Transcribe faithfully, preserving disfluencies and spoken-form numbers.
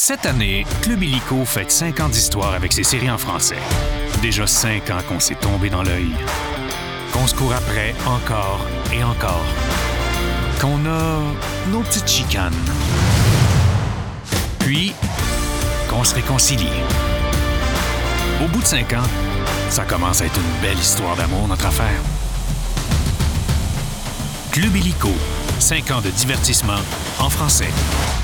Cette année, Club Illico fête cinq ans d'histoire avec ses séries en français. Déjà cinq ans qu'on s'est tombé dans l'œil. Qu'on se court après encore et encore. Qu'on a nos petites chicanes. Puis, qu'on se réconcilie. Au bout de cinq ans, ça commence à être une belle histoire d'amour, notre affaire. Club Illico, cinq ans de divertissement en français.